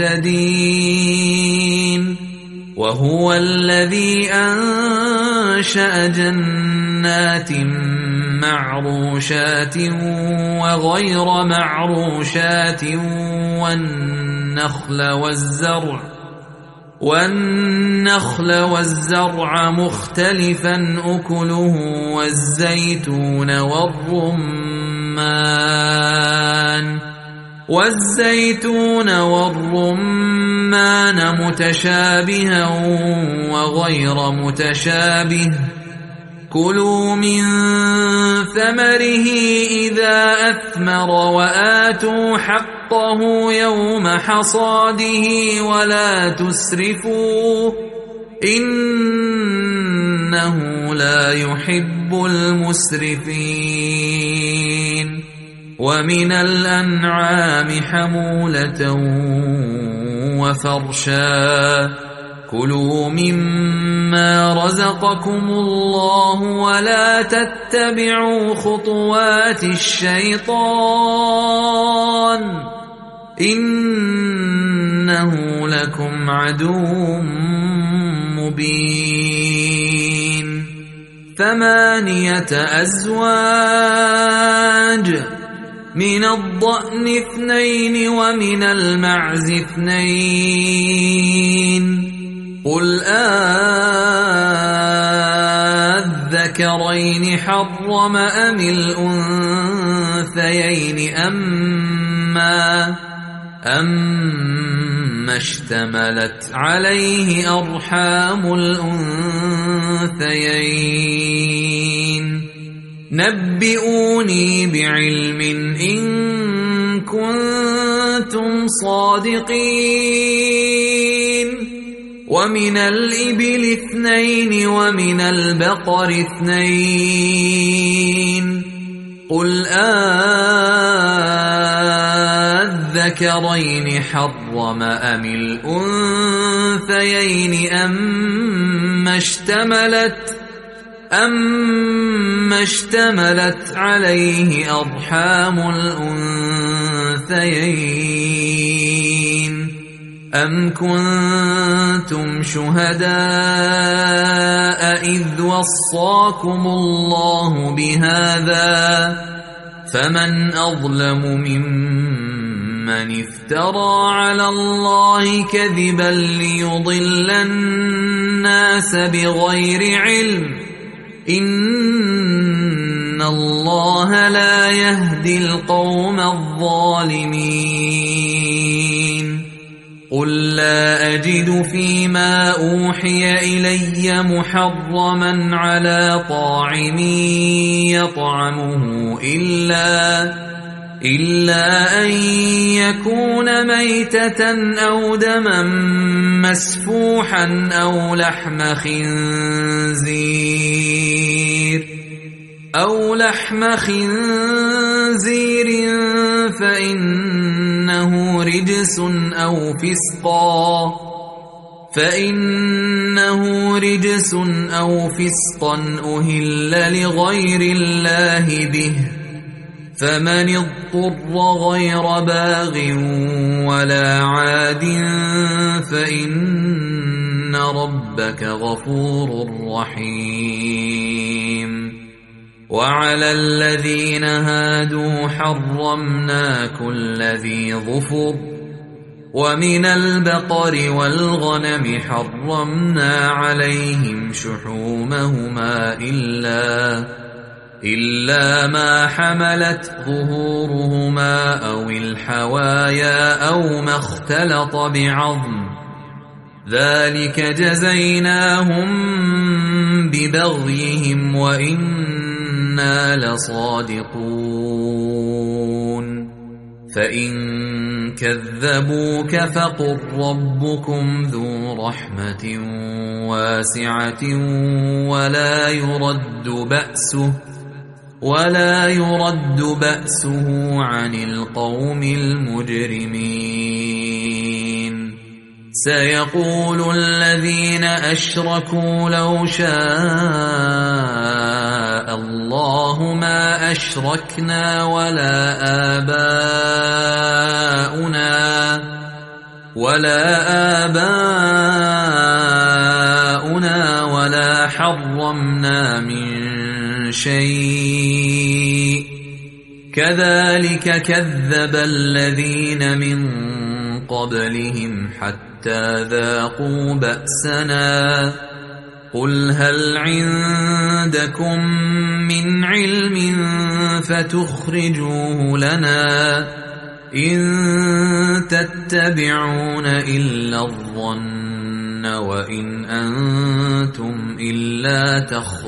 Speaker 1: مهتدين وهو الذي أنشأ جنات معروشات وغير معروشات والنخل والزرع والنخل والزرع مختلفا أكله والزيتون والرمان والزيتون والرمان متشابها وغير متشابه كلوا من ثمره إذا أثمر وآتوا حقه يوم حصاده ولا تسرفوا إنه لا يحب المسرفين ومن الأنعام حمولة وفرشا كلوا مما رزقكم الله ولا تتبعوا خطوات الشيطان إنه لكم عدو مبين ثمانية أزواج من الضأن اثنين ومن المعز اثنين قل أذكرين حرم أم الأنثيين أما أما اشتملت عليه أرحام الأنثيين نبئوني بعلم إن كنتم صادقين ومن الإبل اثنين ومن البقر اثنين قل أذكرين حرم أم الأنثيين أما اشتملت أما اشتملت عليه أرحام الأنثيين أم كنتم شهداء إذ وصاكم الله بهذا فمن أظلم ممن افترى على الله كذبا ليضل الناس بغير علم إن الله لا يهدي القوم الظالمين قل لا أجد فيما أوحي إلي محرما على طاعم يطعمه إلا إلا أن يكون ميتة أو دما مسفوحا أو لحم خنزير أو لحم خنزير فإنه رجس أو فسقا فإنه رجس أو فسقا أهل لغير الله به فمن اضطر غير باغ ولا عاد فإن ربك غفور رحيم وعلى الذين هادوا حرمنا كل ذي ظفر ومن البقر والغنم حرمنا عليهم شحومهما إلا إلا ما حملت ظهورهما أو الحوايا أو ما اختلط بعظم ذلك جزيناهم ببغيهم وإنا لصادقون فإن كذبوك فقل ربكم ذو رحمة واسعة ولا يرد بأسه ولا يرد بأسه عن القوم المجرمين. سيقول الذين أشركوا لو شاء الله ما أشركنا ولا آباؤنا ولا آباؤنا ولا حرمنا من شيء كذلك كذب الذين من قبلهم حتى ذاقوا بأسنا قل هل عندكم من علم فتخرجوه لنا إن تتبعون إلا الظن وإن أنتم إلا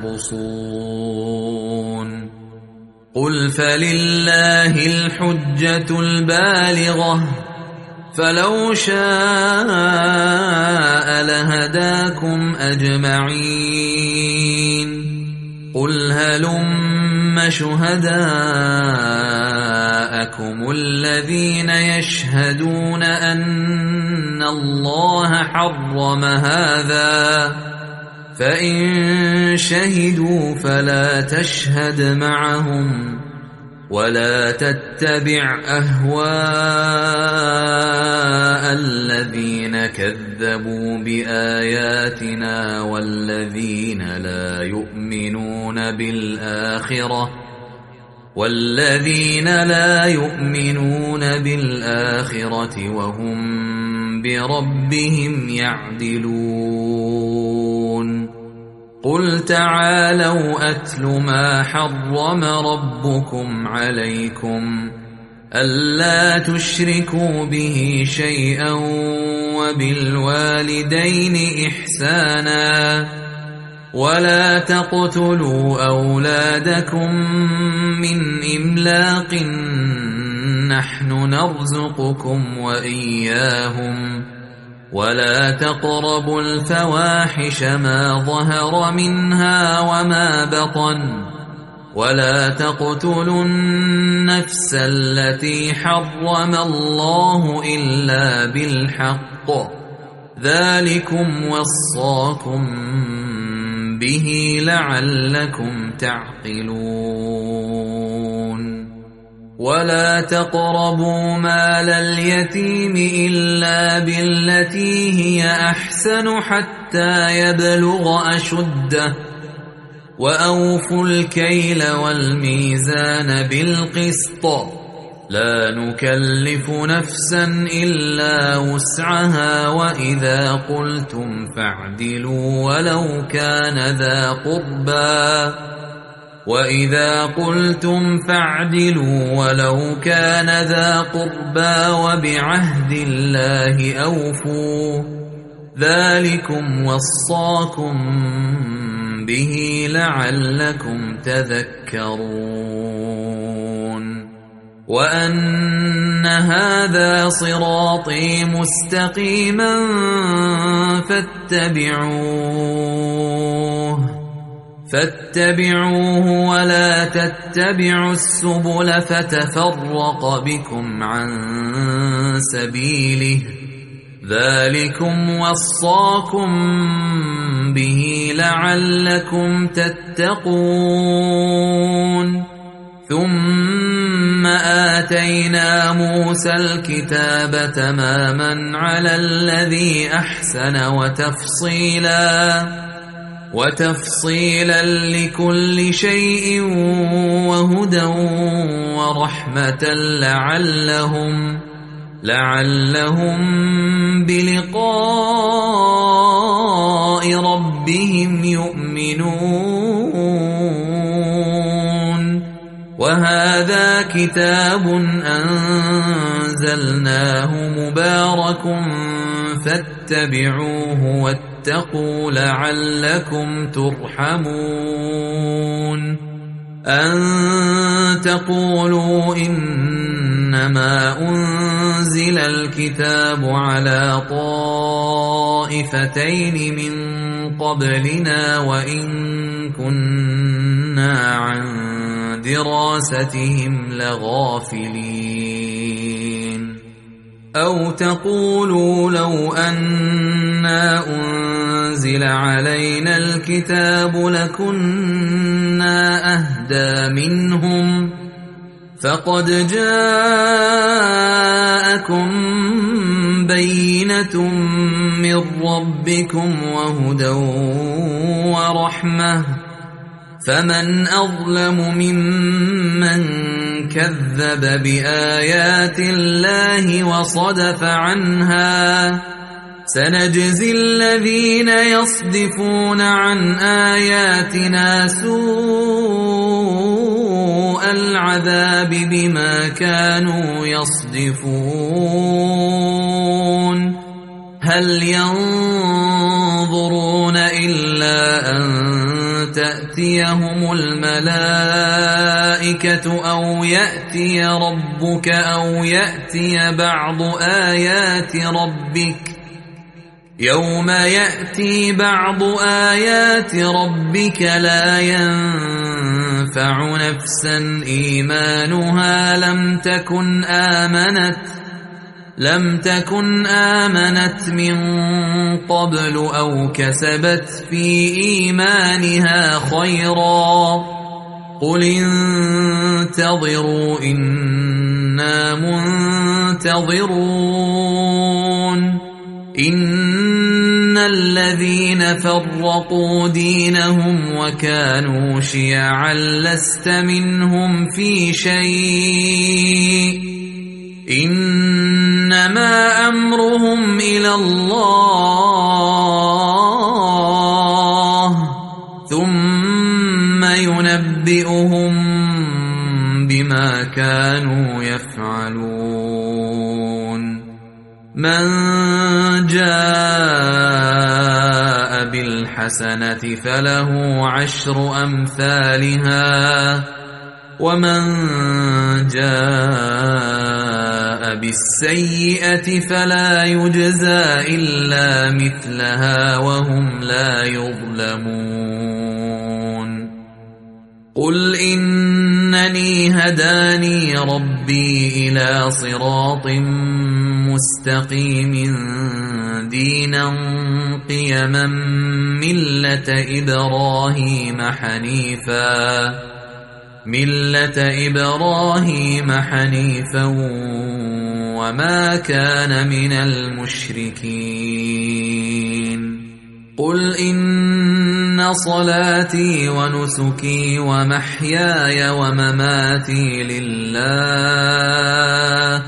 Speaker 1: تخرصون. قل فلله الحجة البالغة فلو شاء لهداكم أجمعين. قل هلم شهداءكم الذين يشهدون أن الله حرم هذا فإن شهدوا فلا تشهد معهم ولا تتبع أهواء الذين كذبوا بآياتنا والذين لا يؤمنون بالآخرة والذين لا يؤمنون بالآخرة وهم بربهم يعدلون. قل تعالوا أتل ما حرم ربكم عليكم ألا تشركوا به شيئا وبالوالدين إحسانا ولا تقتلوا أولادكم من إملاق نحن نرزقكم وإياهم ولا تقربوا الفواحش ما ظهر منها وما بطن ولا تقتلوا النفس التي حرم الله إلا بالحق ذلكم وصاكم به لعلكم تعقلون. ولا تقربوا مال اليتيم إلا بالتي هي أحسن حتى يبلغ أشده وأوفوا الكيل والميزان بالقسط لا نكلف نفسا إلا وسعها وإذا قلتم فاعدلوا ولو كان ذا قربى وإذا قلتم فاعدلوا ولو كان ذا قربى وبعهد الله أوفوا ذلكم وصاكم به لعلكم تذكرون. وأن هذا صراطي مستقيما فاتبعوه فاتبعوه ولا تتبعوا السبل فتفرق بكم عن سبيله ذلكم وصاكم به لعلكم تتقون. ثم آتينا موسى الكتاب تماما على الذي أحسن وتفصيلا وتفصيلا لكل شيء وهدى ورحمة لعلهم لعلهم بلقاء ربهم يؤمنون. وهذا كتاب أنزلناه مبارك فاتبعوه واتقوا لعلكم ترحمون. أن تقولوا إن إنما أنزل الكتاب على طائفتين من قبلنا وإن كنا عن دراستهم لغافلين أو تقولوا لو أنا أنزل علينا الكتاب لكنا أهدى منهم فقد جاءكم بينة من ربكم وهدى ورحمة فمن أظلم ممن كذب بآيات الله وصدف عنها سنجزي الذين يصدفون عن آياتنا سوء العذاب بما كانوا يصدفون هل ينظرون إلا أن تأتيهم الملائكة أو يأتي ربك أو يأتي بعض آيات ربك يوم يأتي بعض آيات ربك لا ينفع نفسا إيمانها لم تكن آمنت لم تكن آمنت من قبل أو كسبت في إيمانها خيرا قل انتظروا إنا منتظرون إن الذين فرقوا دينهم وكانوا شيعا لست منهم في شيء إنما أمرهم إلى الله ثم ينبئهم بما كانوا يفعلون من جاء بالحسنة فله عشر أمثالها ومن جاء بالسيئة فلا يجزى إلا مثلها وهم لا يظلمون قل إنني هداني ربي إلى صراط مستقيم دينا قيما ملة إبراهيم حنيفا ملة إبراهيم حنيفا وما كان من المشركين قل إن صلاتي ونسكي ومحياي ومماتي لله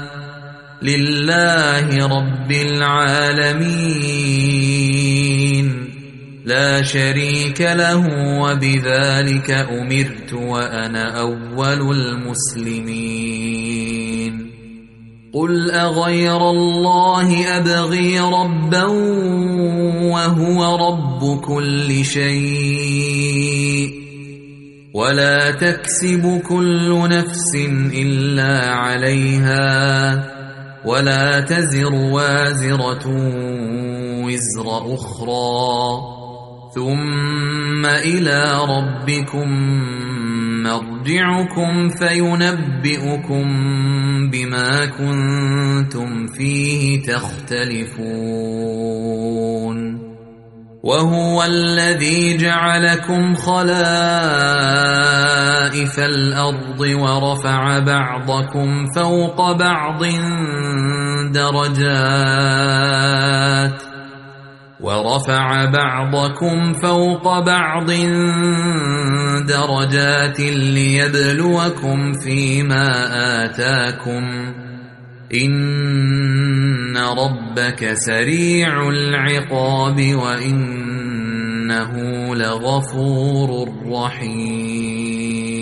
Speaker 1: لله رب العالمين لا شريك له وبذلك أمرت وأنا أول المسلمين قل أغير الله أبغي ربا وهو رب كل شيء ولا تكسب كل نفس إلا عليها ولا تزر وازرة وزر أخرى ثم إلى ربكم مرجعكم فينبئكم بما كنتم فيه تختلفون وهو الذي جعلكم خلائف الأرض ورفع بعضكم فوق بعض درجات ورفع بعضكم فوق بعض درجات ليبلوكم فيما آتاكم إن ربك سريع العقاب وإنه لغفور رحيم